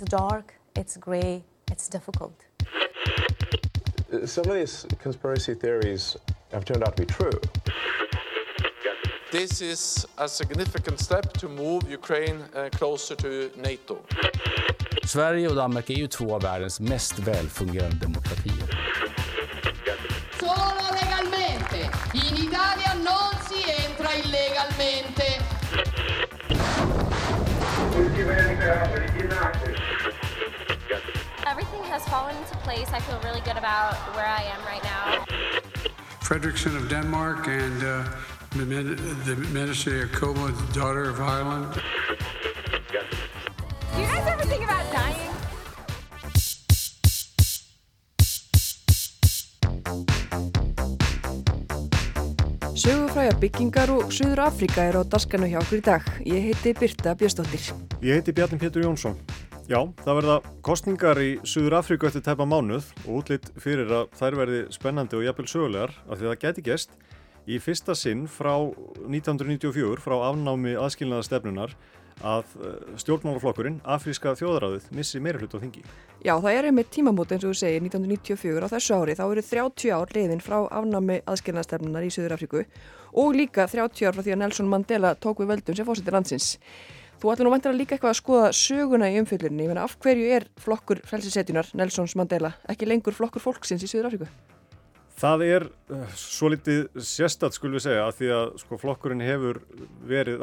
dark, it's grey, it's difficult. Some of these conspiracy theories have turned out to be true. This is a significant step to move Ukraine closer to NATO. Sverige och Danmark är ju två av världens mest välfungerande demokratier. Solo legalmente. In Italia non si entra illegalmente. Everything has fallen into place. I feel really good about where I am right now. Fredrickson of Denmark and the Ministry of Koma, the daughter of Ireland. Do you guys ever think about dying? Sögufrægar byggingar og Suður Afríka eru á dagskránni hjá okkur í dag. Ég heiti Birta Björnsdóttir. Ég heiti Bjarni Pétur Jónsson. Já, það verða kosningar í Suður Afríku eftir tæpa mánuð og útlit fyrir að þær verði spennandi og jafnvel sögulegar af því það gæti gerst í fyrsta sinn frá 1994 frá afnámi aðskilnaðarstefnunnar að stjórnmálaflokkurinn, Afríska þjóðaráðið, missi meirihluta á þingi. Já, það er einmitt tímamót eins og þú segir 1994 á þessu ári. Þá eru 30 ár liðin frá afnámi aðskilnaðarstefnunnar í Suður Afríku og líka 30 ár frá því að Nelson Mandela tók við völdum sem forseti landsins. Þú ætlar nú væntanlega líka eitthvað að skoða söguna í umfjöllunni. Ég meina, af hverju er flokkur frelsishetjunnar Nelsons Mandela ekki lengur flokkur fólksins í Suður Afríku? Það er svolítið sérstakt, skulum við segja, að því að flokkurinn hefur verið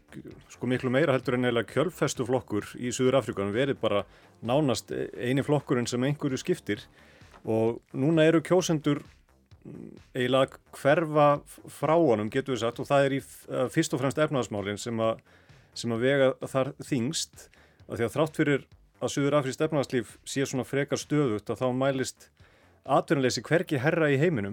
miklu meira heldur en eiginlega kjölfestu flokkur í Suður Afríku. Hann verið bara nánast eini flokkurinn sem einhverju skiptir og núna eru kjósendur eiginlega hverfa frá honum, getur við sagt, og það er í fyrst og fremst efnahagsmálin sem að vega þar þyngst, af því að þrátt fyrir að Suður Afrískt efnahagslíf sé svona frekar stöðugt að þá mælist atvinnuleysi hvergi herra í heiminum.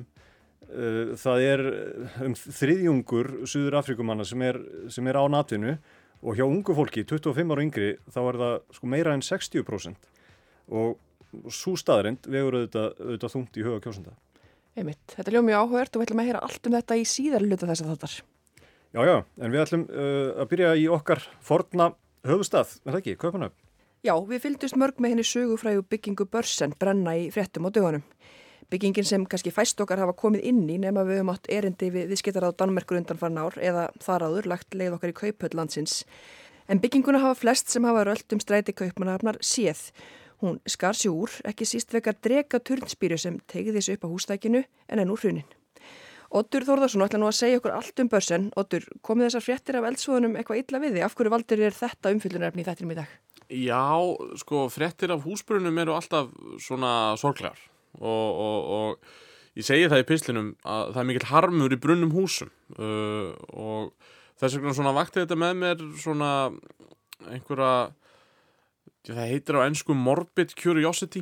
Það er þriðjungur Suður Afríkumanna sem er án atvinnu og hjá ungu fólki, 25 ára yngri, þá er það meira en 60% og sú staðreynd vegur auðvitað þungt í huga kjósenda. Einmitt, þetta er mjög áhugavert og við ætlum að heyra allt um þetta í síðari hluta þessa þáttar. Já, en við ætlum að byrja í okkar forna höfuðstað, er það ekki, Kaupmannahöfn? Já, við fylgdust mörg með henni sögufrægu byggingu Børsen brenna í fréttum á dögunum. Byggingin sem kannski fæst okkar hafa komið inn í nema við höfum átt erindi við viðskiptaráð Danmerkur undanfarin ár eða þar áður lagt leið okkar í Kauphöll landsins. En bygginguna hafa flest sem hafa rölt stræti Kaupmannahafnar séð. Hún skar sig úr, ekki síst vegna dreka turnspíru sem tegði sig upp á hústækinu en enn úr hrunin. Oddur Þórðarsson ætla nú að segja okkur allt um Børsen. Oddur, komið þessar fréttir af eldsvoðunum eitthvað illa við þig? Af hverju valdir þetta umfjöllunarefni í þættinum í dag? Já, fréttir af húsbrunum eru alltaf svona sorglegar og ég segi það í pistlinum að það er mikill harmur í brunnum húsum og þess vegna svona vakti þetta með mér svona einhverja, það heitir á ensku morbid curiosity,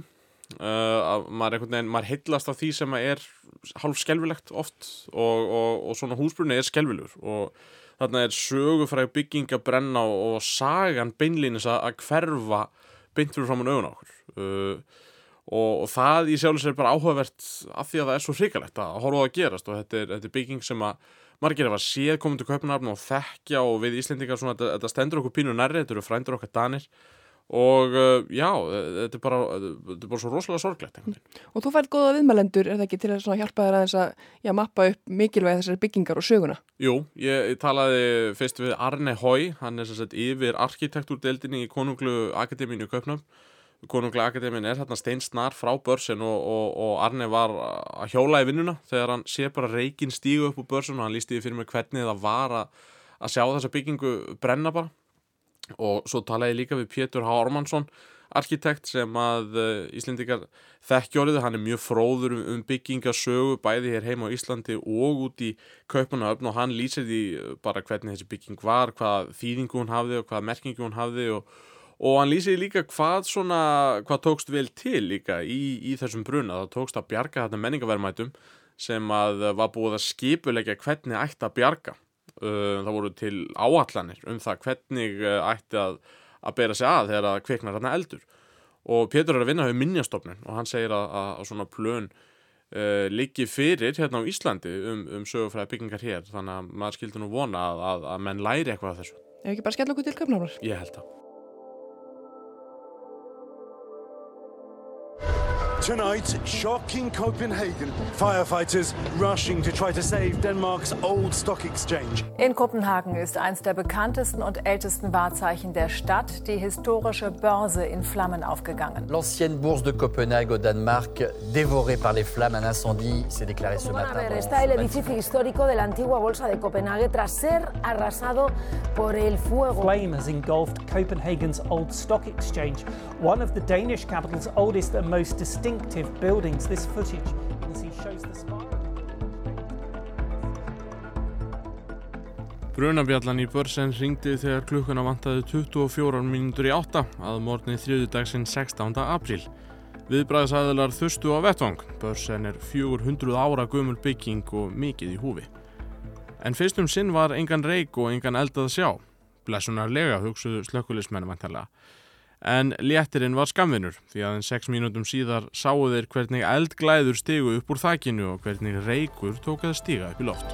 að maður heillast af því sem er hálf skelfilegt oft og svona húsbrunni er skelfilegur og þarna er sögufræg bygging að brenna og sagan beinlínis að hverfa beint fyrir framan augun á okkur og það í sjálfs er bara áhugavert af því að það er svo hrikalegt að horfa á að gerast og þetta er bygging sem að margir hafa séð komið til Kaupmannahafnar og þekkja og við Íslendingar svona þetta stendur okkur pínu nærri, þetta eru frændur okkar Danir og já, þetta er bara svo rosalega sorglegt. Og þú færð góða viðmælendur, er það ekki til að hjálpa þér aðeins að mappa upp mikilvæg þessari byggingar og söguna? Jú, ég talaði fyrst við Arne Høi, hann er sem sagt yfir arkitektúrdeildinni í Konunglu Akademínu í Kaupmannahöfn. Konungla Akademín er þarna steinsnar frá Børsen og Arne var að hjóla í vinnuna þegar hann sé bara reikinn stígu upp úr Børsen og hann lýsti fyrir mig hvernig það var að sjá þessa byggingu brenna bara. Og svo talaði ég líka við Pétur H. Ármannsson, arkitekt sem að Íslendingar þekkjórið, hann er mjög fróður byggingasögu bæði hér heima á Íslandi og út í Kaupmannahöfn og hann lýsir því bara hvernig þessi bygging var, hvað þýðingu hún hafði og hvað merkingu hún hafði og hann lýsir líka hvað tókst vel til líka í þessum bruna. Það tókst að bjarga þetta menningaverðmætum sem að var búið að skipuleggja hvernig ætti að bjarga. Það voru til áætlanir það hvernig ætti að bera sig að þegar að kviknar þarna eldur. Og Pétur er að vinna hjá Minjastofnun og hann segir að svona plön liggi fyrir hérna á Íslandi sögufrægar byggingar hér. Þannig að maður skildi nú vona að menn læri eitthvað af þessu. Ef ekki bara skella okkur til Kaupmannahafnar? Ég held það. Tonight, shocking Copenhagen. Firefighters rushing to try to save Denmark's old stock exchange. In Kopenhagen ist eines der bekanntesten und ältesten Wahrzeichen der Stadt, die historische Börse, in Flammen aufgegangen. L'ancienne bourse de Copenhague au Danemark, dévorée par les flammes, un incendie s'est déclaré ce matin. Está el edificio histórico de la antigua bolsa de Copenhague tras ser arrasado por el fuego. Flame has engulfed Copenhagen's old stock exchange, one of the Danish capital's oldest and most distinctive buildings. This footage you can see shows the spark. Brunabjallan í Børsen hringdi þegar klukkuna vantaði 24 mínútur í 8 að morgni þriðjudagsins 16. apríl. Viðbragðsaðilar þustu á vettvang. Børsen 400 ára gömul bygging og mikið í húfi. En fyrst sinn var engan reyk og engan eld að sjá. Blessunarlega, hugsuðu slökkviliðsmenn væntanlega. En léttirinn var skammvinnur, því aðeins 6 mínútum síðar sáu þeir hvernig eldglæður stigu upp úr þakinu og hvernig reykur tók að stiga upp í loft.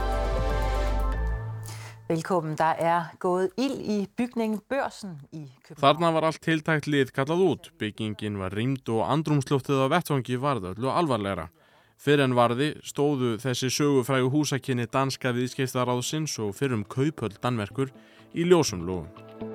Velkommen, der gået ild í bygningen Børsen í København. Þarna var allt tiltækt lið kallað út. Byggingin var rýmd og andrúmsloftið á vettvangi varð öllu alvarlegra. Fyrr en varði stóðu þessi sögufrægu húsakynni danska viðskiptaráðsins og fyrrum Kauphöll Danmerkur í ljósum logum.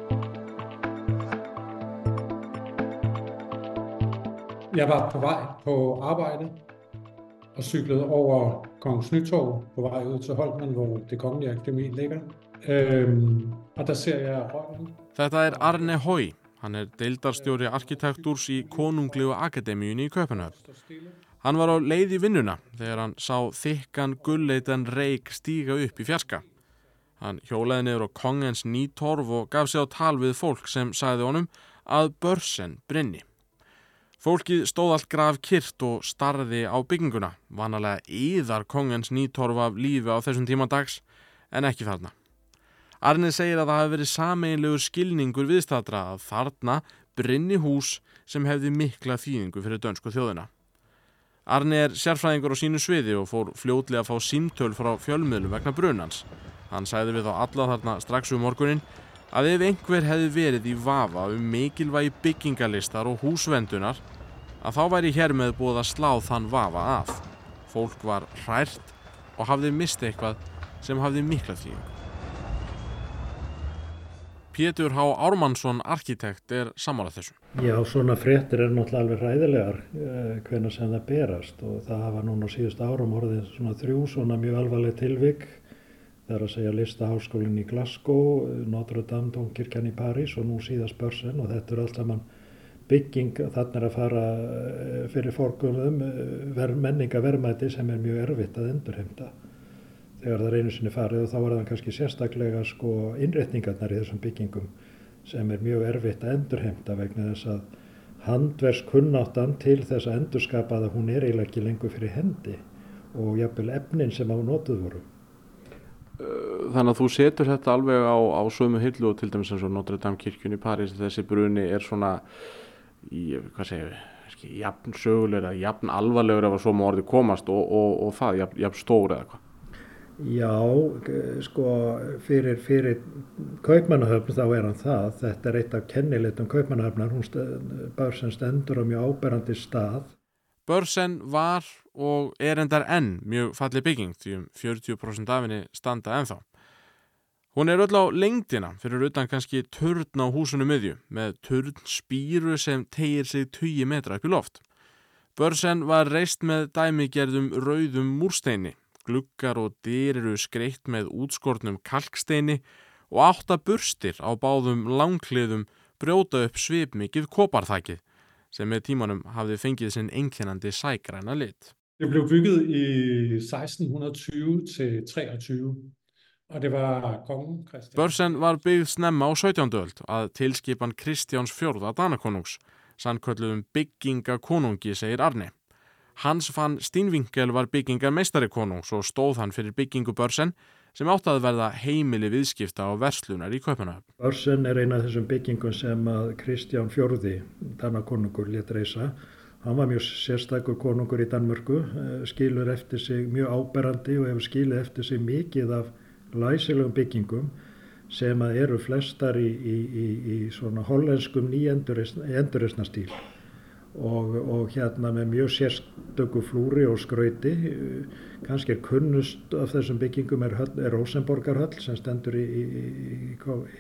Jeg var på vej på arbejde og cyklede over Kongens Nytorv på vej ud til Holmen, hvor det kongelige akademi ligger. Og der ser jeg røgen. Þetta Arne Høi. Hann deildarstjóri arkitektúrs í Konunglegu Akademíunni í Kaupmannahöfn. Hann var á leið í vinnuna þegar hann sá þykkan gulleitan reyk stíga upp í fjarska. Hann hjólaði niður á Kongens Nytorv og gaf sig á tal við fólk sem sagði honum að Børsen brynni. Fólkið stóð allt grafkyrrt og starði á bygginguna. Vanalega yðar Kongens Nytorv af lífi á þessum tíma dags, en ekki þarna. Arne segir að það hafi verið sameiginlegur skilningur viðstaddra að þarna brynni hús sem hefði mikla þýðingu fyrir dönsku þjóðina. Arne sérfræðingur á sínu sviði og fór fljótlega að fá símtöl frá fjölmiðlum vegna brunans. Hann sagði við þá alla þarna strax morguninn að ef einhver hefði verið í vafa mikilvægi byggingalistar og húsvendunar, að þá væri hér með búið að slá þann vafa af. Fólk var hrært og hafði mist eitthvað sem hafði mikla þýðingu. Pétur H. Ármannsson, arkitekt, sammála þessu. Já, svona fréttir náttúrulega alveg hræðilegar hvenær sem það berast og það hafa núna á síðustu árum orðið svona 3 svona mjög alvarleg tilvik. Það að segja Listaháskólinn í Glasgow, Notre Dame Dómkirkjan í París og nú síðast Børsen og þetta allt saman bygging. Þarna að fara fyrir forgörðum menningaverðmæti sem mjög erfitt að endurheimta. Þegar það einu sinni farið og þá var það kannski sérstaklega innréttingarnar í þessum byggingum sem mjög erfitt að endurheimta vegna þess að handverkskunnáttan til þess að endurskapa það hún eiginlega ekki lengur fyrir hendi og jafnvel efnin sem á notuð voru. Þannig að þú setur þetta alveg á sömu hillu og til dæmis eins og Notre Dame kirkjun í París. Þessi bruni svona jafn sögulegur eða jafn alvarlegur ef að svo má orðið komast og það jafn stór eða hvað. Já, fyrir Kaupmannahöfn þá hann það. Þetta eitt af kennileitum Kaupmannahöfnar. Børsen stendur á mjög áberandi stað. Børsen var og endar enn mjög falleg bygging því 40% af henni standa ennþá. Hún öll á lengdina fyrir utan kannski turn á húsinu miðju með turnspíru sem teygir sig 20 metra upp í loft. Børsen var reist með dæmigerðum rauðum múrsteini. Gluggar og dyr skreytt með útskornum kalksteini og 8 burstir á báðum langhliðum brjóta upp svipmikið koparþakið sem með tímanum hafði fengið sinn einkennandi sægræna lit. Det blev bygget i 1620 til 23 og det var kongen Christian. Børsen var byggð snemma á 17. öld að tilskipan Kristjáns IV Danakonungs, sannkölluðum byggingakonungi, segir Arne. Hans van Steenwinkel var byggingarmeistari konungs og stóð hann fyrir byggingu Børsen sem átti að verða heimili viðskipta og verslunar í Kaupmannahöfn. Børsen ein af þessum byggingum sem að Kristján IV Danakonungur lét reisa. Hann var mjög sérstakur konungur í Danmörku, skilur eftir sig mjög áberandi og hefur skilið eftir sig mikið af læsilegum byggingum sem að flestar í svona hollenskum endurreisnarstíl. og hérna með mjög sérstöku flúri og skrauti. Kannski kunnust af þessum byggingum er Rósenborgarhöll sem stendur í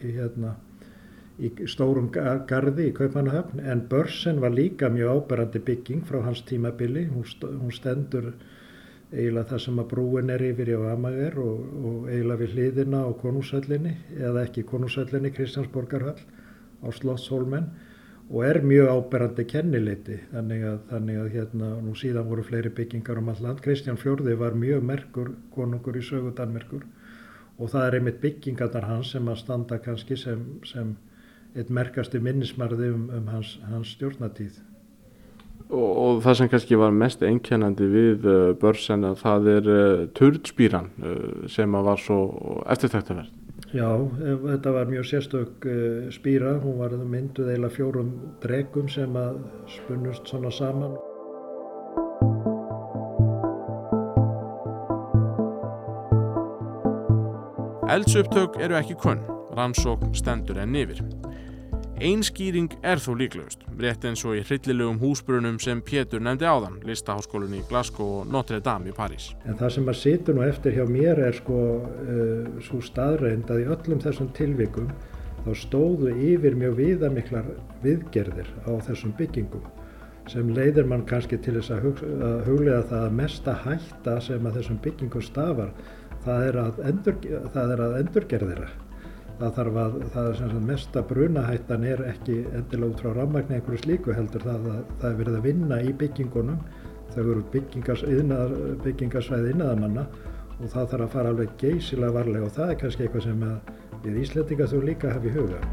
stórum garði í Kaupmannahöfn, en Börsen var líka mjög áberandi bygging frá hans tímabili. Hún stendur eiginlega það sem að brúin yfir í Amager og eiginlega við hliðina á Konungshöllinni, eða ekki Konungshöllinni, Kristjánsborgarhöll á Slottshólmen, og mjög áberandi kennileiti. Þannig að hérna, nú síðan voru fleiri byggingar all land. Kristján IV var mjög merkur konungur í sögu Danmerkur, og það einmitt byggingarnar hans sem að standa kannski sem eitt merkasti minnismarði hans stjórnatíð. Og það sem kannski var mest einkennandi við Börsen, að það turnspíran sem var svo eftirtektarverð. Já, þetta var mjög sérstök spíra. Hún var mynduð eiginlega 4 dregum sem að spunnust svona saman. Eldsupptök eru ekki kunn, rannsókn stendur enn yfir. Ein skýring þó líklegust, rétt eins og í hryllilegum húsbrunum sem Pétur nefndi áðan, Listaháskólann í Glasgow og Notre Dame í París. En það sem að situr nú eftir hjá mér svo staðreynd að í öllum þessum tilvikum þá stóðu yfir mjög viðamiklar viðgerðir á þessum byggingum, sem leiðir mann kannski til þess að hugleiða það að mesta hætta sem að þessum byggingum stafar, það er að endurgerð þeirra. Það sem mesta brunahættan ekki endilega út frá rafmagni einhverju slíku, heldur það verið að vinna í byggingunum. Þau eru byggingarsvæði iðnaðarmanna og það þarf að fara alveg geysilega varlega, og það kannski eitthvað sem við Íslendingar þurfum líka að hafa í huga.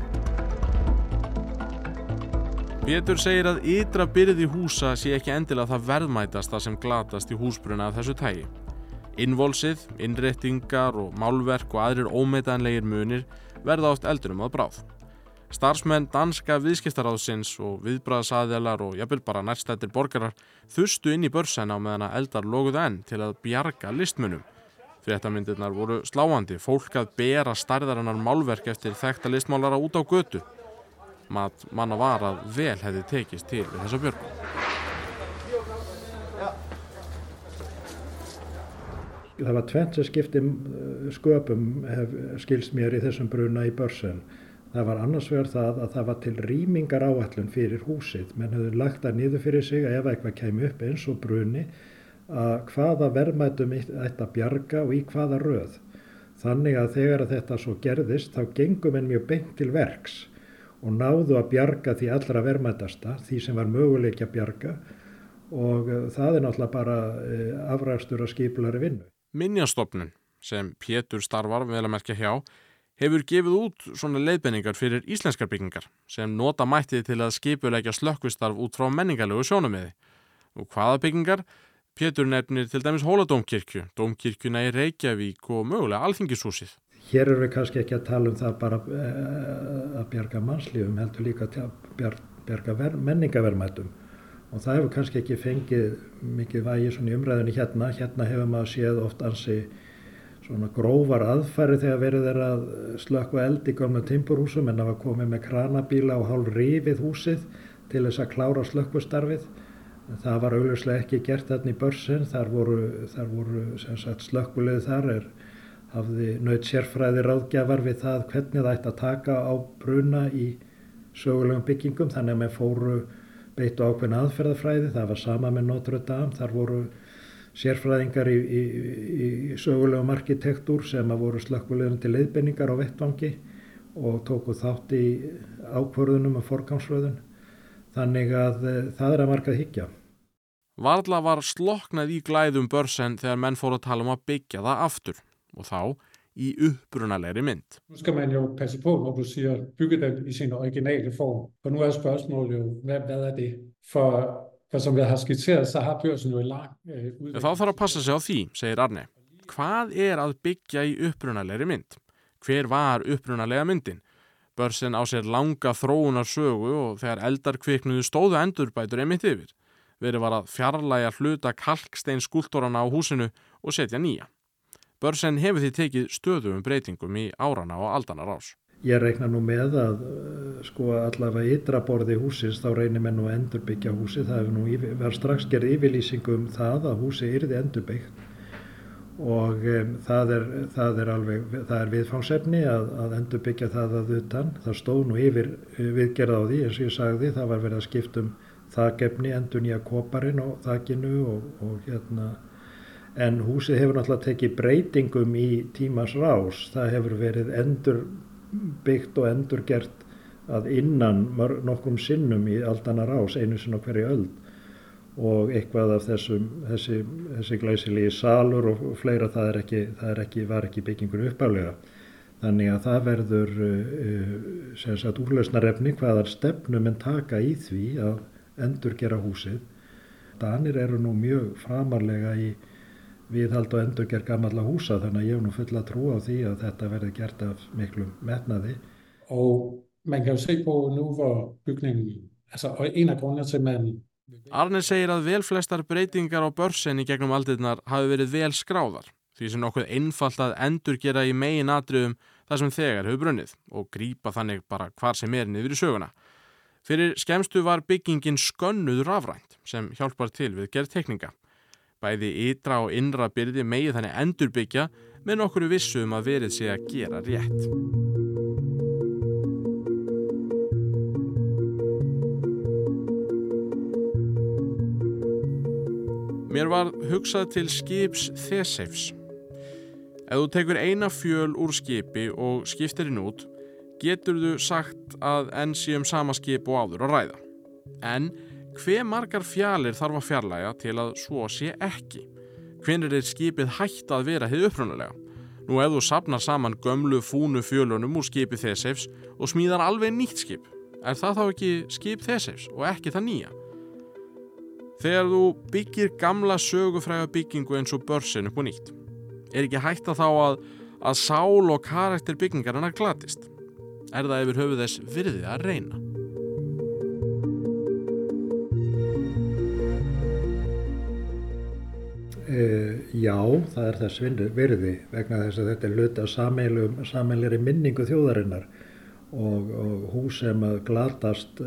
Pétur segir að ytra byrði húsa sé ekki endilega það verðmætasta sem glatast í húsbruna af þessu tagi. Innvolsið, innréttingar og málverk og aðrir ómetanlegir munir verða oft eldunum að bráð. Starfsmenn danska viðskiptaráðsins og viðbragðsaðilar og jafnvel bara nærstæddir borgarar þustu inn í Börsen á meðan að eldar loguðu enn til að bjarga listmunum. Fréttamyndirnar voru sláandi, fólk að bera stærðarinnar málverk eftir þekkta listmálara út á götu. Mat manna var að vel hefði tekist til við þessa björgun. Það var tvennt sem skipti sköpum, skilst mér, í þessum bruna í Börsen. Það var annars vegar það að það var til rýmingaráætlun fyrir húsið. Menn höfðu lagt það niður fyrir sig að ef eitthvað kæmi upp eins og bruni, að hvaða verðmætum ætti að bjarga og í hvaða röð. Þannig að þegar þetta svo gerðist, þá gengum menn mjög beint til verks og náðu að bjarga því allra verðmætasta, því sem var möguleiki að bjarga, og það náttúrulega bara afrakstur af skipulagðri vinnu. Minjastofnun, sem Pétur starfar vel að merkja hjá, hefur gefið út svona leiðbeiningar fyrir íslenskar byggingar sem nota mætti til að skipuleggja slökkvistarf út frá menningarlegu sjónarmiði. Og hvaða byggingar? Pétur nefnir til dæmis Hóladómkirkju, Dómkirkjuna í Reykjavík og mögulega Alþingishúsið. Hér erum við kannski ekki að tala það bara að bjarga mannslífum, heldur líka að bjarga menningarverðmætum. Og það hefur kannski ekki fengið mikið vægi svona í umræðinni hérna. Hérna hefur maður séð oft ansi svona grófar aðfæri þegar verið að slökkva eld í gömlum timburhúsum, en það var komið með kranabíla og hálf rifið húsið til þess að klára slökkvistarfið. Það var augljóslega ekki gert þarna í Börsen. Þar voru sem sagt slökkvilið hafði naut sérfræði ráðgjafar við það hvernig það ætti að taka á bruna í sögulegum byggingum, þannig að menn fóru beittu ákveðna aðferðafræði. Það var sama með Notre Dame. Þar voru sérfræðingar í sögulegum arkitektúr sem voru slökkviliðum til leiðbeiningar á vettvangi og tóku þátt í ákvörðunum og forgangsröðun. Þannig að það að marga að hyggja. Varla var slokknað í glæðum Börsen þegar menn fóru að tala om at bygge það aftur, og þá i upprunalegri mynd. Nu skal man jo passe på, når du siger bygge den i sin originale form. For nu spørgsmålet jo, hvad det? For som vi har skitseret, så har Børsen jo en lang udvikling. Þá þarf að passa sig á því, segir Arne. Hvað að byggja í upprunalegri mynd? Hver var upprunalega myndin? Börsen á sér langa þróunarsögu og þegar eldar kviknuðu stóðu endurbætur einmitt yfir. Verið var að fjarlægja hluta kalksteinskúltúrana á húsinu og setja nýja. Börsen hefur því tekið stöðugum breytingum í árana og aldana rás. Ég reikna nú með að sko allavega ytra borði húsins þá reynir menn nú að endurbyggja húsið. Það hefur nú var strax gerð yfirlýsing það að húsið yrði endurbyggt og það er viðfangsefni að endurbyggja það að utan. Það stóð nú yfir viðgerð á því, eins og ég sagði, það var verið að skipta þakefni, endurnýja koparinn og þakinu og en húsið hefur náttúrulega tekið breytingum í tímans rás. Það hefur verið endurbyggt og endurgert að innan nokkrum sinnum í aldanna rás, einu sinni á hverju öld og eitthvað af þessi glæsilegi salur og fleira var ekki byggingur uppálega. Þannig að það verður úrlausnarefni hvaða stefnu menn taka í því að endurgera húsið. Danir eru nú mjög framarlega í viðhald og endurgerð gamalla húsa, þannig að ég hef nú fulla trú á því að þetta verði gert af miklum metnaði. Og man kan jo se på nu, hvor bygningen, og en af grundene til man... Arne segir að vel flestar breytingar á börsen í gegnum aldirnar hafi verið vel skráðar, því sem nokkuð einfalt að endurgera í meginatriðum það sem þegar hefur brunnið og grípa þannig bara hvar sem niður í söguna. Fyrir skemmstu var byggingin skönnuð rafrænt sem hjálpar til við gerð teikninga. Bæði ytra og innra byrði megi þannig endurbyggja með nokkru vissu að verið sé að gera rétt. Mér var hugsað til skips Theseifs. Ef þú tekur eina fjöl úr skipi og skiptir henni út, geturðu sagt að enn sé sama skip og áður að ræða. En hve margar fjalir þarf að fjarlægja til að svo sé ekki? Hvenær skipið hætt að vera hið upprunalega? Nú ef þú safnar saman gömlu fúnu fjölunum úr skipi Theseifs og smíðar alveg nýtt skip, það þá ekki skip Theseifs og ekki það nýja? Þegar þú byggir gamla sögufræga byggingu eins og börsin upp og nýtt, ekki hægt þá að sál og karakter byggingarinnar glatist? Það yfir höfuð þess virði að reyna? Já, það þess virði vegna þess að þetta hluti af sameiginlegri minningu þjóðarinnar og hús sem að glatast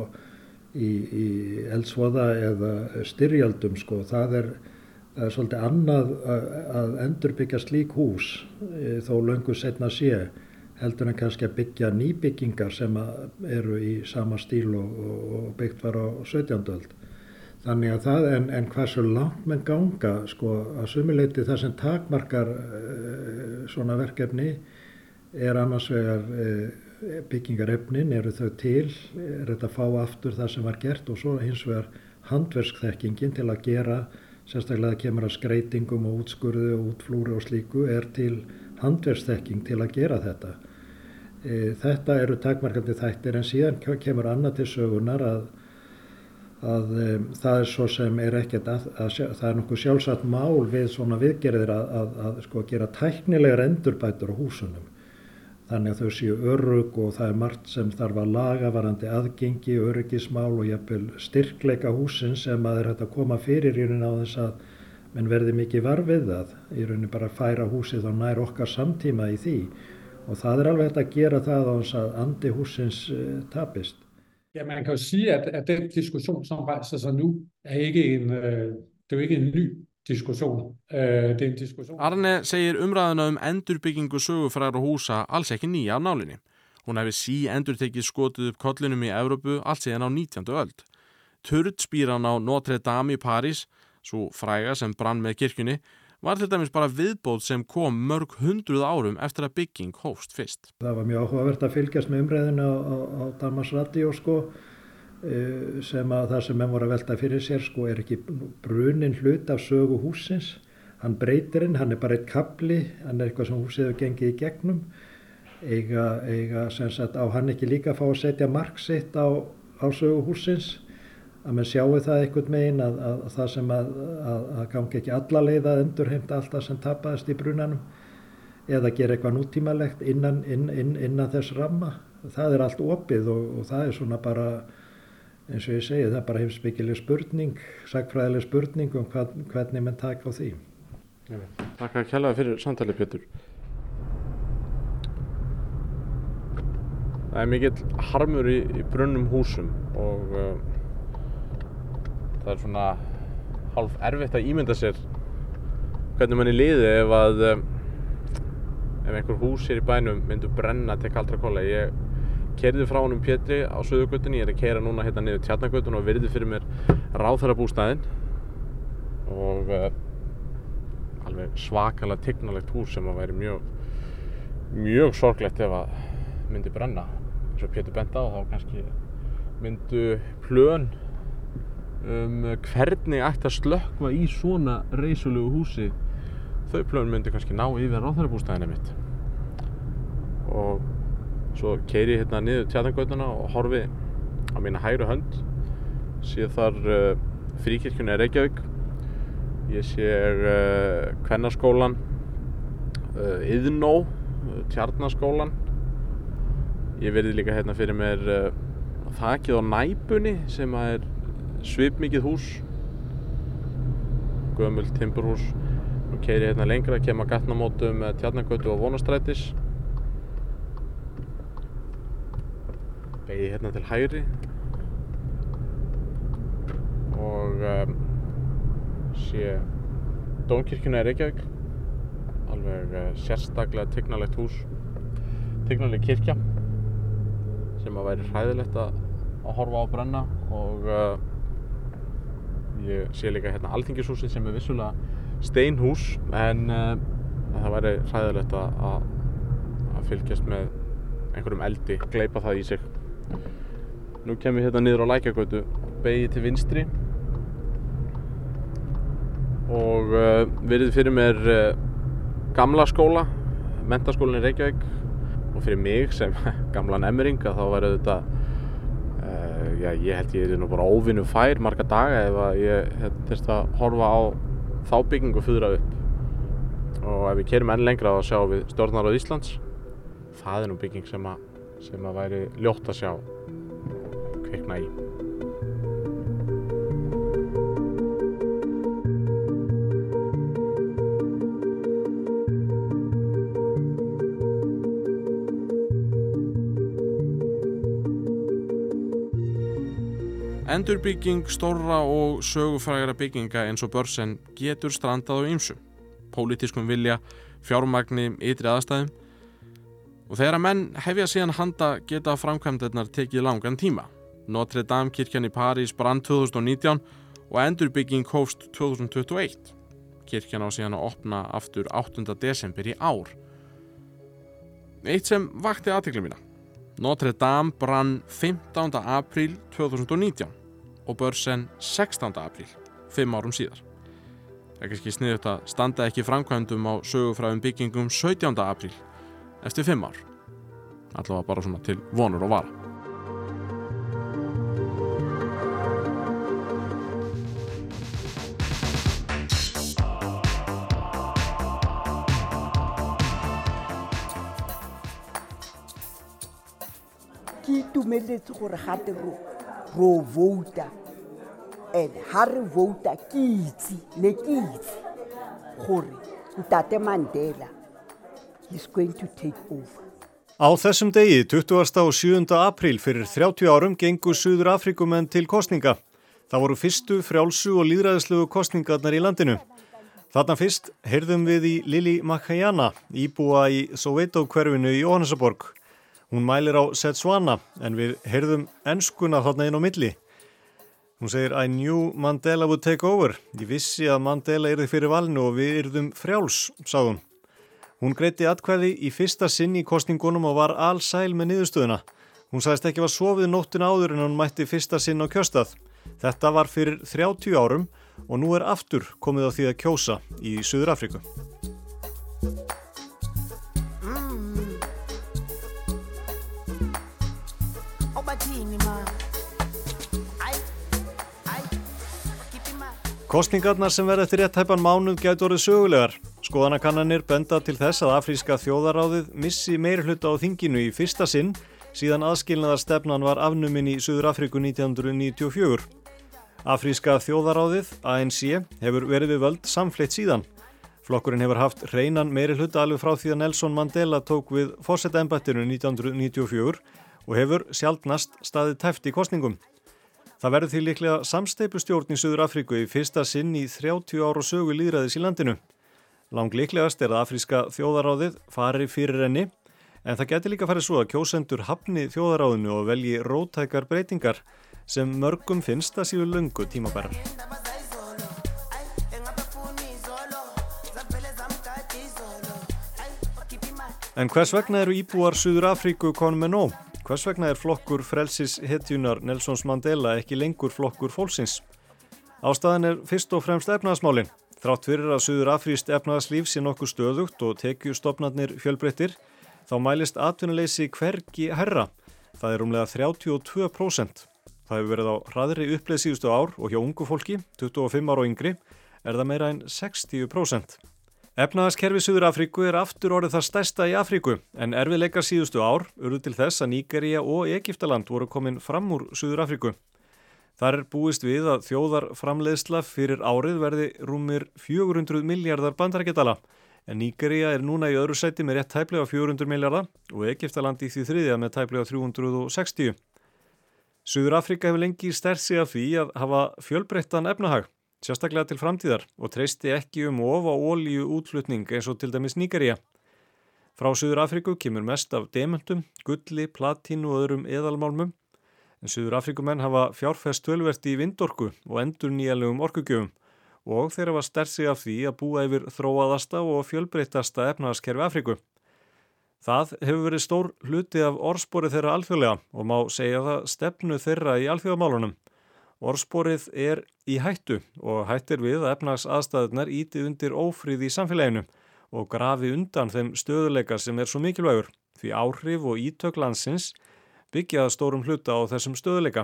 í eldsvoða eða styrjöldum það er svolítið annað að endurbyggja slík hús þó löngu seinna sé heldur en kannski að byggja nýbyggingar sem eru í sama stíl og byggt var á 17. öld. Þannig að það en hversu langt menn ganga að sumu leyti það sem takmarkar svona verkefni annars vegar byggingarefnin, eru þau til, þetta að fá aftur það sem var gert og svo hins vegar handverksþekkingin til að gera, sérstaklega það kemur að skreitingum og útskurðu og útflúri og slíku, til handverksþekking til að gera þetta. Þetta eru takmarkandi þættir en síðan kemur annað til sögunar að það svo sem ekkert það nokkuð sjálfsagt mál við svona viðgerðir að gera tæknilegar endurbætur á húsunum. Þannig að þau séu örugg og það margt sem þarf að laga varðandi aðgengi, öryggismál og jafnvel styrkleika húsins sem hægt að koma fyrir í rauninni á þess að menn verði mikið var við það. Í rauninni bara færa húsið og nær okkar samtíma í því. Og það alveg hægt að gera það á þess að andi húsins tapist. Ja, man kan jo sige, at den diskussion, som rejser sig nu, det er ikke en ny diskussion. Det er en diskussion. Arne segir umræðuna endurbyggingu sögufrægra húsa alls ekki nýja af nálinni. Hún hefur endurtekið skotið upp kollinum í Evrópu allt síðan á 19. öld. Turnspíran á Notre Dame í París, svo fræga sem brann með kirkjunni, var til dæmis bara viðbót sem kom mörg 100 árum eftir að bygging hófst fyrst. Það var mjög áhugavert að fylgjast með umræðinu á Danmarks Radio sem að það sem menn voru að velta fyrir sér ekki brunin hlut af sögu húsins. Hann breytir hann bara eitt kafli, hann eitthvað sem húsið hefur gengið í gegnum. Eiga sem sagt á hann ekki líka að fá að setja mark sitt á sögu húsins. Að menn sjáu það einhvern megin að það sem að gangi ekki alla leið að endurheimta allt það sem tapaðist í brunanum eða gera eitthvað nútímalegt innan þess ramma. Það allt opið og það svona bara, eins og ég segi, það bara heimspekileg spurning, sagnfræðileg spurning hvernig menn taka á því. Takk að kærlega fyrir samtalið, Pétur. Það mikill harmur í brunnum húsum og það svona hálf erfitt að ímynda sér hvernig manni liði ef einhver hús hér í bænum myndu brenna til kaldra kolla. Ég keyrði frá honum Pétri á Suðurgötunni, ég að keyra núna hérna niður Tjarnargötuna og virði fyrir mér ráðherrabústaðinn og alveg svakalega tignalegt hús sem að væri mjög sorglegt ef að myndi brenna. Eins og Pétur benti á þá kannski myndu plön hvernig ætti að slökkva í svona reisulegu húsi, þau plön myndi kannski ná yfir ráðherrabústaðina mitt. Og svo keyri ég hérna niður Tjarnargötuna og horfi á mína hægri hönd, sé þar Fríkirkjuna í Reykjavík, ég sé Kvennaskólann, Iðnó, Tjarnaskólann. Ég virði líka hérna fyrir mér þakið á Næpunni sem er svipmikið hús, gömult timburhús. Nú keyri ég hérna lengra, kem að gatnamótum Tjarnargötu og Vonarstrætis. Beygði hérna til hægri og sé Dómkirkjuna í Reykjavík, alveg sérstaklega tignalegt hús, tignaleg kirkja sem að væri hræðilegt að horfa á að brenna og ég sé líka hérna Alþingishúsið sem er vissulega steinhús en það væri hræðilegt að fylgjast með einhverjum eldi, gleypa það í sig. Nú kem ég hérna niður á Lækjargötu, beygði til vinstri og virði fyrir mér gamla skóla, menntaskólann í Reykjavík. Og fyrir mig sem gamlan emmeringa þá væri þetta, ég held ég nú bara óvinnu fær marga daga ef að ég þyrfti að horfa á þá byggingu fuðra upp. Og ef við keyrum enn lengra þá sjáum við Stjórnarráð Íslands. Það er nú bygging sem að væri ljótt að sjá kvikna í. Endurbygging stórra og sögufrægra bygginga eins og Börsen getur strandað á ýmsu, pólitískum vilja, fjármagni, ytri aðstæðum og þegar að menn hefja síðan handa geta framkvæmdirnar tekið langan tíma. Notre Dame kirkjan í París brann 2019 og endurbygging hófst 2021. Kirkjan á síðan að opna aftur 8. desember í ár. Eitt sem vakti athygli mína. Notre Dame brann 15. apríl 2019 og Börsen 16. apríl, 5 árum síðar. Það er kannski sniðugt að standa ekki framkvæmdum á sögufrægum byggingum 17. apríl eftir 5 ár. Allavega bara svona til vonur og vara. Ke itumeletse gore gate ro vouta and ha re vouta ke itse gore Ntate Mandela is going to take over. Á þessum degi, 20. og 7. apríl fyrir 30 árum gengu Suður Afrikumenn til kosninga. Það voru fyrstu frjálsu og lýðræðislegu kosningarnar í landinu. Þarna fyrst heyrðum við í Lili Makayana, íbúa í Soweto hverfinu í Johannesarborg. Hún mælir á Setswana en við heyrðum enskuna þarna inn á milli. Hún segir I knew Mandela would take over. Ég vissi að Mandela yrði fyrir valinu og við yrðum frjáls, sagði hún. Hún greiddi atkvæði í fyrsta sinn í kosningunum og var alsæl með niðurstöðuna. Hún sagðist ekki hafa sofið nóttina áður en hún mætti fyrsta sinn á kjörstað. Þetta var fyrir 30 árum og nú er aftur komið á því að kjósa í Suður Afríku. Kosningarnar sem verða eftir rétt tæpan mánuð gætu orðið sögulegar. Skoðanakannanir benda til þess að afríska þjóðaráðið missi meirihluta á þinginu í fyrsta sinn síðan aðskilnaðarstefnan var afnumin í Suður Afríku 1994. Afríska þjóðaráðið, ANC, hefur verið við völd samfleytt síðan. Flokkurinn hefur haft hreinan meirihluta alveg frá því að Nelson Mandela tók við forsetaembættinu 1994 og hefur sjaldnast staðið tæft í kosningum. Það verður því líklega samsteypustjórn í Suður Afríku í fyrsta sinn í 30 ára sögu lýðræðis í landinu. Langlíklegast að afríska þjóðaráðið fari fyrir henni, en það geti líka farið svo að kjósendur hafni þjóðaráðinu og velji róttækar breytingar sem mörgum finnst að séu löngu tímabærar. En hvers vegna eru íbúar Suður Afríku konum með nóg? Hvers vegna flokkur frelsis hetjunar Nelsons Mandela ekki lengur flokkur fólksins? Ástæðan fyrst og fremst efnahagsmálin. Þrátt fyrir að Suður Afrískt efnahagslíf sé nokkuð stöðugt og tekjustofnarnir fjölbreyttir, þá mælist atvinnuleysi hvergi hærra. Það rúmlega 32%. Það hefur verið á hraðri uppleið síðustu ár og hjá ungu fólki, 25 ára og yngri, það meira en 60%. Efnahagskerfi Suður Afríku aftur orðið það stærsta í Afríku, en erfiðleikar síðustu ár urðu til þess að Nígería og Egyptaland voru komin fram úr Suður Afríku. Þar búist við að þjóðarframleiðsla fyrir árið verði rúmir 400 milljarðar bandaríkjadala, en Nígería núna í öðru sæti með rétt tæplega 400 milljarða og Egyptaland í því þriðja með tæplega 360. Suður Afríka hefur lengi stært sig af því að hafa fjölbreyttan efnahag, sérstaklega til framtíðar, og treysti ekki of á olíu útflutning eins og til dæmis Nígería. Frá Suður Afríku kemur mest af demantum, gulli, platínu og öðrum eðalmálmum, en Suður Afríkumenn hafa fjárfest töluvert í vindorku og endurnýjanlegum orkugjöfum og þeir hafa stært sig af því að búa yfir þróaðasta og fjölbreyttasta efnahagskerfi Afríku. Það hefur verið stór hluti af orðspori þeirra alþjóðlega og má segja það stefnu þeirra í alþjóðamálunum. Orðsporið í hættu og hættir við að efnahagsaðstæðurnar ýti undir ófrið í samfélaginu og grafi undan þeim stöðuleika sem svo mikilvægur, því áhrif og ítök landsins byggja að stórum hluta á þessum stöðuleika.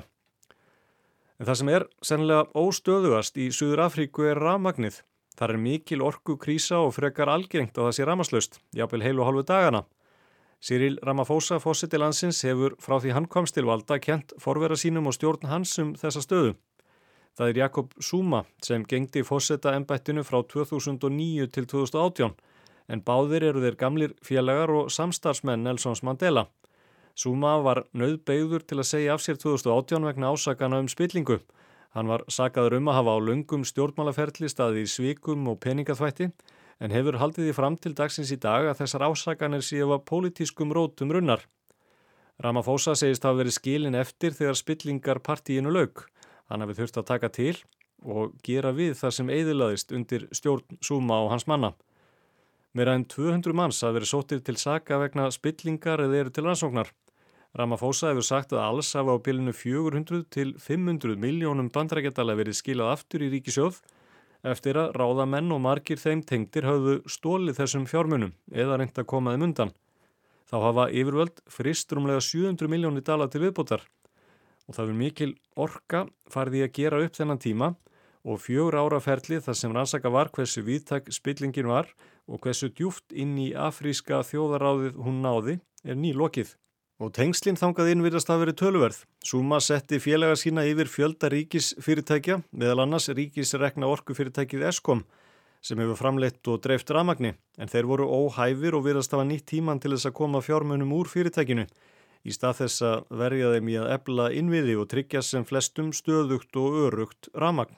En það sem sennilega óstöðugast í Suður Afríku rafmagnið. Þar mikil orkukrísa og frekar algengt að það sé rafmagnslaust, jafnvel heilu og hálfu dagana. Cyril Ramaphosa, forseti landsins, hefur frá því hann komst til valda kennt forvera sínum og stjórn hans þessa stöðu. Það Jacob Zuma sem gegndi forsetaembættinu frá 2009 til 2018, en báðir eru þeir gamlir félagar og samstarfsmenn Nelsons Mandela. Zuma var nauðbeygður til að segja af sér 2018 vegna ásakana spillingu. Hann var sakaður að hafa á löngum stjórnmálaferli staðið í svikum og peningaþvætti, en hefur haldið því fram til dagsins í dag að þessar ásakanir séu af pólitískum rótum runnar. Ramaphosa segist hafa verið skilinn eftir þegar spillingar partíinu lauk. Hann hafi þurft að taka til og gera við það sem eyðilagðist undir stjórn Zuma og hans manna. Meira en 200 manns hafa verið sóttir til saka vegna spillingar eða eru til rannsóknar. Ramaphosa hefur sagt að alls hafa á bilinu 400 til 500 milljónum bandaríkjadala verið skilað aftur í ríkissjóð eftir að ráðamenn og margir þeim tengdir höfðu stólið þessum fjármunum eða reynt að koma þeim undan. Þá hafa yfirvöld fryst rúmlega 700 milljónir dala til viðbótar og það hefur mikil orka farið í að gera upp þennan tíma og 4 ára ferli þar sem rannsaka var hversu víðtæk spillingin var og hversu djúpt inn í afríska þjóðaráðið hún náði nýlokið. Og tengslin þangað inn virðast hafa verið töluverð. Zuma setti félaga sína yfir fjölda ríkisfyrirtækja, meðal annars ríkisrekna orkufyrirtækið Eskom, sem hefur framleitt og dreift rafmagni, en þeir voru óhæfir og virðast hafa nýtt tíman til þess að koma fjármunum úr fyrirtækinu, í stað þess að verja þeim í að efla innviði og tryggja sem flestum stöðugt og örugt rafmagn.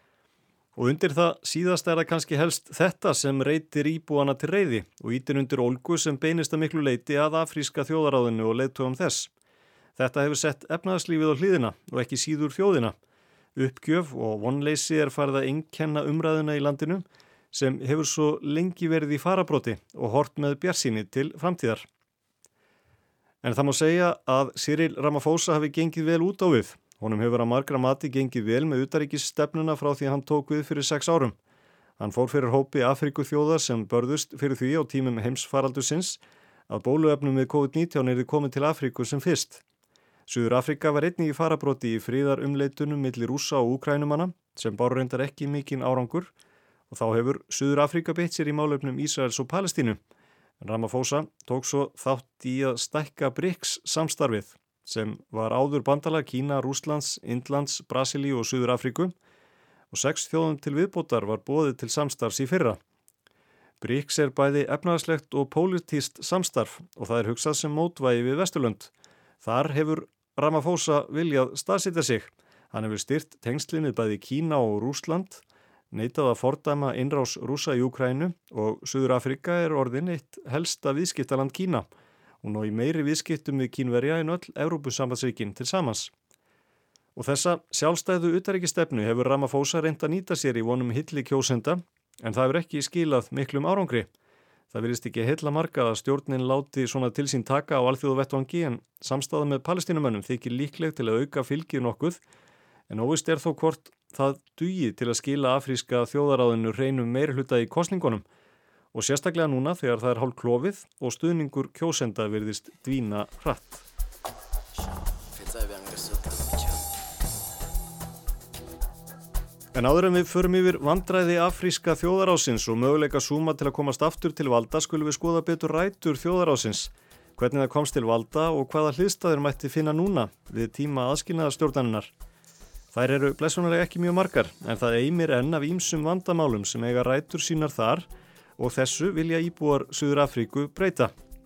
Og undir það síðast það kannski helst þetta sem reytir íbúana til reiði og ýtir undir ólgu sem beinist að miklu leyti að afríska þjóðaráðinu og leiðtogum þess. Þetta hefur sett efnahagslífið á hliðina og ekki síður þjóðina. Uppgjöf og vonleysi farið að einkenna umræðuna í landinu sem hefur svo lengi verið í farabróti og hort með bjartsýni til framtíðar. En það má segja að Cyril Ramaphosa hafi gengið vel út á við. Honum hefur að margra mati gengið vel með utanríkisstefnuna frá því hann tók við fyrir 6 árum. Hann fór fyrir hópi Afríkuþjóða sem börðust fyrir því á tímum heimsfaraldursins að bóluefnum við COVID-19 yrði komið til Afríku sem fyrst. Suður Afríka var einnig í farabróti í friðarumleitunum milli Rússa og Úkrænumanna sem báru reyndar ekki mikinn árangur og þá hefur Suður Afríka beitt sér í málefnum Ísraels og Palestínu. En Ramaphosa tók svo þátt í að stækka BRICS samstarfið sem var áður bandalag Kína, Rússlands, Indlands, Brasilíu og Suður Afríku og 6 þjóðum til viðbótar var boðið til samstarfs í fyrra. BRICS bæði efnahagslegt og pólitískt samstarf og það hugsað sem mótvægi við Vesturlönd. Þar hefur Ramaphosa viljað staðsetja sig. Hann hefur styrt tengslin við bæði Kína og Rússland, neitað að fordæma innrás Rússa í Úkraínu og Suður-Afrika er orðin eitt helsta viðskiptaland Kína. Hún á í meiri viðskiptum við Kínverja en öll Evrópusambandsríkin til samans. Og þessa sjálfstæðu utanríkisstefnu hefur Ramaphosa reynt að nýta sér í vonum hilli kjósenda, en það hefur ekki skilað miklum árangri. Það virðist ekki heilla marga að stjórnin láti svona til sín taka á alþjóðavettvangi, en samstaða með Palestínumönnum þykir líkleg til að auka fylgið nokkuð, en óvíst er þó hvort það dugi til að skila afríska þjóðaráðinu hreinum meirihluta í kosningunum og sérstaklega núna þegar það er hálf klofið og stuðningur kjósenda virðist dvína hratt. En áður en við förum yfir vandræði afríska þjóðaráðsins og möguleika Zuma til að komast aftur til valda skulum við skoða betur rætur þjóðaráðsins, hvernig það komst til valda og hvaða hliðstæður mætti finna núna við tíma aðskilnaðarstjórnarinnar. Þær eru blessunarlega ekki mjög margar, en það eimir enn af ýmsum vandamálum sem eiga rætur sínar þar og þessu vilja íbúar Suður-Afríku breyta.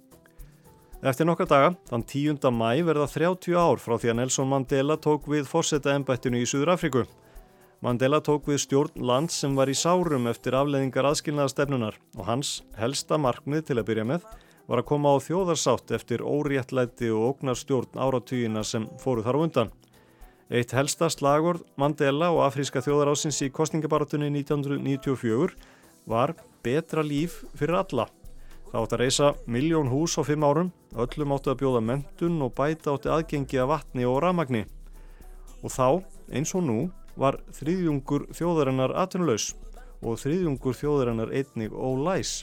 Eftir nokkra daga, þann 10. maí verða 30 ár frá því að Nelson Mandela tók við forsetaembættinu í Suður-Afríku. Mandela tók við stjórn lands sem var í sárum eftir afleiðingar aðskilnaðarstefnunar og hans helsta markmið til að byrja með var að koma á þjóðarsátt eftir óréttlæti og ógnarstjórn áratugina sem fóru þar á undan. Eitt helsta slagorð Mandela og afríska þjóðaráðsins í kosningabaráttunni 1994 var betra líf fyrir alla. Það átti að reisa 1.000.000 hús á 5 árum, öllum átti að bjóða menntun og bæta átti aðgengi að vatni og rafmagni. Og þá, eins og nú, var 1/3 þjóðarinnar atvinnulaus og 1/3 þjóðarinnar einnig ólæs.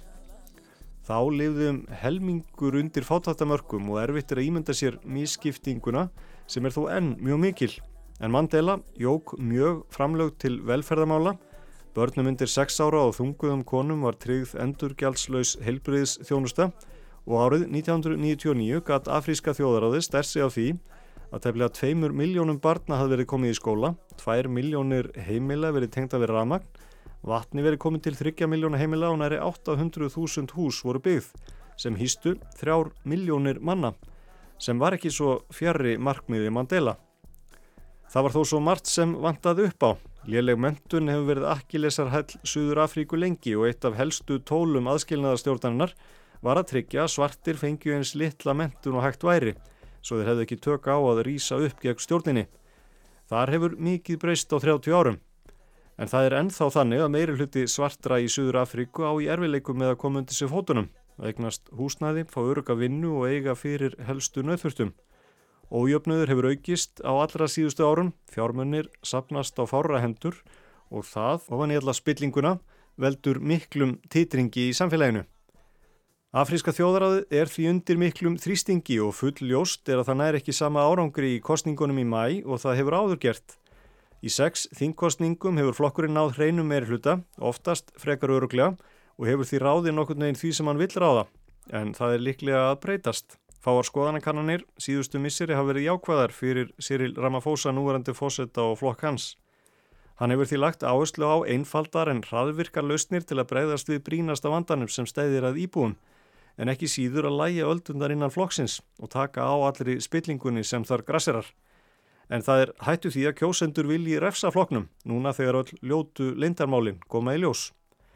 Þá lifði helmingur undir fátæktarmörkum og erfitt er að ímynda sér misskiptinguna sem er þó enn mjög mikil. En Mandela jók mjög framlög til velferðarmála, börnum undir 6 ára og þunguðum konum var tryggð endurgjaldslaus heilbrigðisþjónusta og árið 1999 gat afríska þjóðaráðið stært sig á því að tæplega 2 milljónum barna hafði verið komið í skóla, 2 milljónir heimila verið tengda við rafmagn, vatni verið komið til 3 milljóna heimila og nærri 800.000 hús voru byggð sem hýstu 3 milljónir manna, sem var ekki svo fjarri markmiði Mandela. Það var þó svo margt sem vantaði upp á. Léleg menntun hefur verið akkillesarhæll Suður-Afríku lengi og eitt af helstu tólum aðskilnaðarstjórnarinnar var að tryggja að svartir fengju eins litla menntun og hægt væri, svo þeir hefðu ekki tök á að rísa upp gegn stjórninni. Þar hefur mikið breyst á 30 árum. En það er ennþá þannig að meirihluti svartra í Suður-Afríku á í erfiðleikum með að koma undir sig fótunum, eignast húsnæði, fá örugga vinnu og eiga fyrir helstu nauðþurftum. Ójöfnuður hefur aukist á allra síðustu árum, fjármunir safnast á fárra hendur og það, ofan í alla spillinguna, veldur miklum titringi í samfélaginu. Afríska þjóðaráðið er því undir miklum þrýstingi og full ljóst er að það nær ekki sama árangri í kosningunum í maí og það hefur áður gert. Í 6 þingkosningum hefur flokkurinn náð hreinum meirihluta, oftast frekar örugglega, og hefur því ráðið nokkurn veginn því sem hann vill ráða, en það er líklega að breytast. Fáar skoðanakannanir síðustu misseri hafa verið jákvæðar fyrir Cyril Ramaphosa núverandi forseta og flokk hans. Hann hefur því lagt áherslu á einfaldar en hraðvirkar lausnir til að bregðast við brýnasta vandanum sem stæðir að íbúum, en ekki síður að lægja öldundar innan flokksins og taka á allri spillingunni sem þar grasserar. En það er hættu því að kjósendur vilji refsa flokknum, núna þegar öll ljótu leyndarmálin koma í ljós.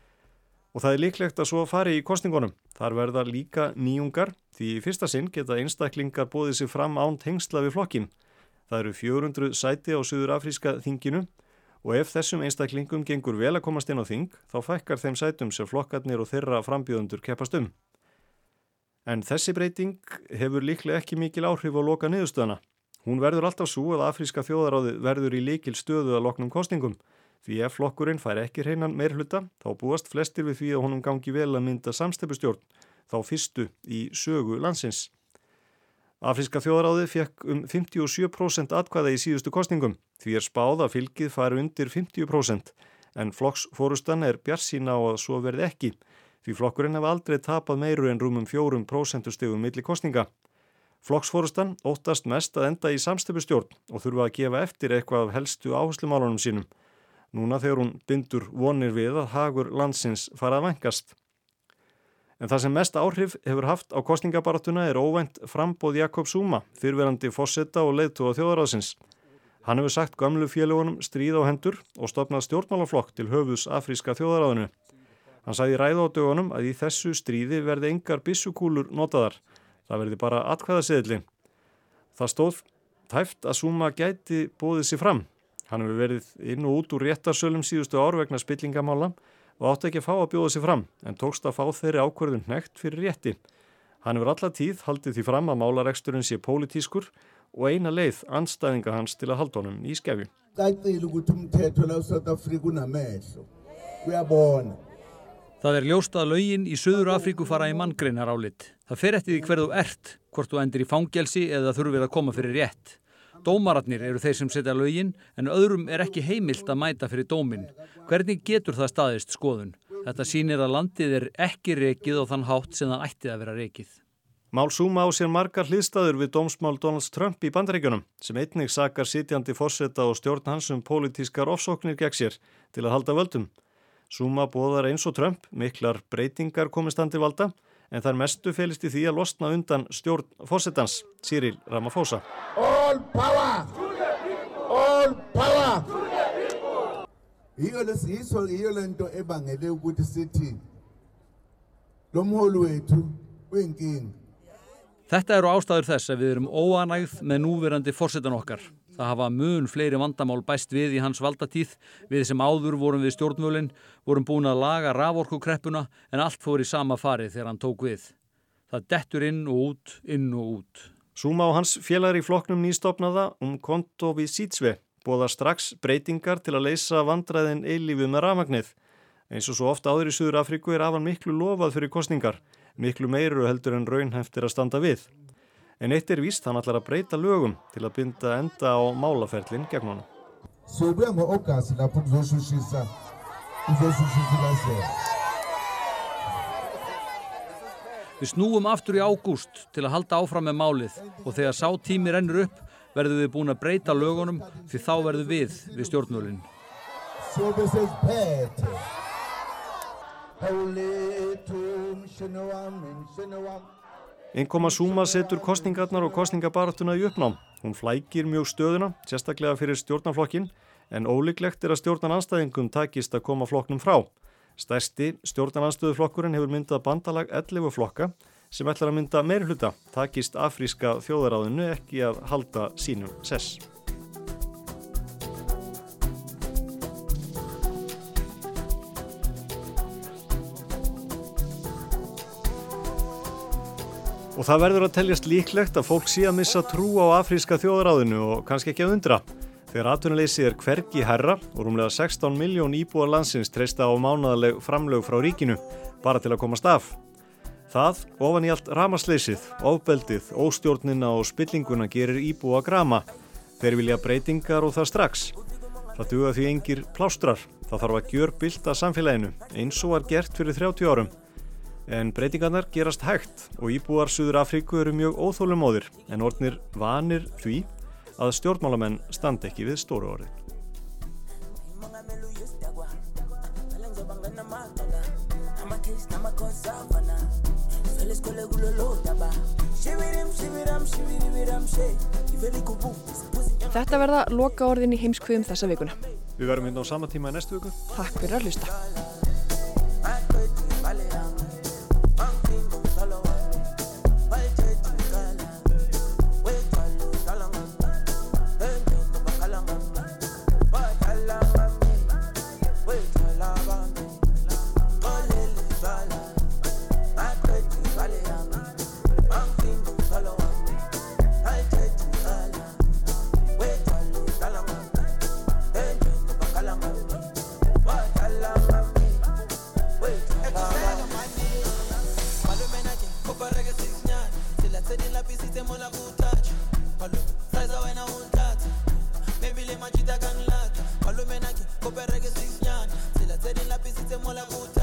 Og það er líklegt að svo fari í kosningunum. Þar verða líka nýjungar, því í fyrsta sinn geta einstaklingar boðið sig fram án tengsla við flokkin. Það eru 400 sæti á Suður-Afríska þinginu og ef þessum einstaklingum gengur vel að komast inn á þing, þá fækkar þeim sætum sem flokkarnir og þeirra frambjóðendur keppast um. En þessi breyting hefur líklega ekki mikil áhrif á loka niðurstöðuna. Hún verður alltaf svo að afríska þjóðaráðið verður í lykil stöðu að loknum kosningum. Því ef flokkurinn fær ekki hreinan meirihluta, þá búast flestir við því að honum gangi vel að mynda samsteypustjórn, þá fyrstu í sögu landsins. Afríska þjóðaráðið fekk 57% atkvæða í síðustu kosningum, því er spáð að fylgið fari undir 50%, en flokksforustan er bjartsýn á að svo verði ekki, því flokkurinn hefur aldrei tapað meiru en rúmum 4% stigum milli kosninga. Flokksforustan óttast mest að enda í samsteypustjórn og þurfa að gefa eftir eitthvað af helstu áherslumálunum sínum. Núna þegar hún bindur vonir við að hagur landsins fara að vænkast. En það sem mest áhrif hefur haft á kosningabaráttuna óvænt framboð Jakob Zuma, fyrrverandi forseta og leiðtoga þjóðarráðsins. Hann hefur sagt gömlu félögunum stríð á hendur og stofnað stjórnmálaflokk til höfuðs afríska þjóðarráðinu. Hann sagði í ræðu á dögunum að í þessu stríði verði engar byssukúlur notaðar. Það verði bara atkvæðaseðli. Það stóð tæft að Zuma gæti boðið sig fram. Hann hefur verið inn og út úr réttarsölum síðustu ár vegna spillingamála og átti ekki að fá að bjóða sig fram, en tókst að fá þeirri ákvörðun hnekkt fyrir rétti. Hann hefur alla tíð haldið því fram að málareksturinn sé pólitískur og eina leið andstæðinga hans til að halda honum í skefju. Það ljóst að lögin í Suður-Afríku fara í manngreinarálit. Það fer eftir því hver þú ert, hvort þú endir í fangelsi eða þurfir að koma fyrir rétt. Dómararnir eru þeir sem setja lögin, en öðrum ekki heimilt að mæta fyrir dómin. Hvernig getur það staðist skoðun? Þetta sýnir að landið ekki rekið á þann hátt sem það ætti að vera rekið. Mál Zuma á sér margar hliðstæður við dómsmál Donalds Trump í Bandaríkjunum, sem einnig sakar sitjandi forseta og stjórn hans pólitískar ofsóknir gegn sér til að halda völdum. Zuma boðar eins og Trump miklar breytingar komist hann til valda, en þær mestu felist í því að losna undan stjórn forsetans, Cyril Ramaphosa. All power! All power! Iyo lento ebangele ukuthi sithi lo mholi wethu uyinkinga. Þetta eru ástæður þess að við erum óánægð með núverandi forsetan okkar. Það hafa mun fleiri vandamál bæst við í hans valdatíð. Við sem áður vorum við stjórnvölin, vorum búin að laga raforkukreppuna, en allt fór í sama farið þegar hann tók við. Það dettur inn og út. Zuma og hans félagar í flokknum nýstofnaða Umkhonto we Sizwe boða strax breytingar til að leysa vandræðin eilífið með rafmagnið. Eins og svo oft áður í Suður-Afríku afar miklu lofað fyrir kosningar, miklu meiru heldur en raunhæft að standa við. En eitt víst, hann ætlar að breyta lögum til að binda enda á málaferlinn gegn honum. Við snúum aftur í ágúst til að halda áfram með málið og þegar sá tími rennur upp verðum við búin að breyta lögunum því þá verðum við stjórnvölin. Innkoma Zuma setur kosningarnar og kosningabaráttuna í uppnám. Hún flækir mjög stöðuna, sérstaklega fyrir stjórnarflokkin, en ólíklegt að stjórnaranstæðingum takist að koma flokknum frá. Stærsti stjórnarandstöðuflokkurinn hefur myndað bandalag 11 flokka sem ætlar að mynda meirihluta, takist afríska þjóðaráðinu ekki að halda sínum sess. Og það verður að teljast líklegt að fólk sé að missa trú á afríska þjóðaráðinu og kannski ekki að undra. Þegar atvinnuleysi hvergi hærra og rúmlega 16 milljón íbúar landsins treysta á mánaðarleg framlög frá ríkinu, bara til að komast af. Það, ofan í allt rafmagnsleysið, ofbeldið, óstjórnina og spillinguna gerir íbúa grama. Þeir vilja breytingar og það strax. Það duga því engir plástrar. Það þarf að gjörbylta samfélaginu, eins og var gert fyrir 30 árum. En breytingarnar gerast hægt og íbúar Suður-Afríku eru mjög óþolumóðir en orðnir vanir því að stjórnmálamenn standa ekki við stóru orði. Þetta verða lokaorðin í heimskviðum þessa vikuna. Við verðum inn á sama tíma í næstu viku. Takk fyrir að hlusta. Magita kan lata, palomena ke, koperege 6 nyana, sila tedi la pisite mola kuta.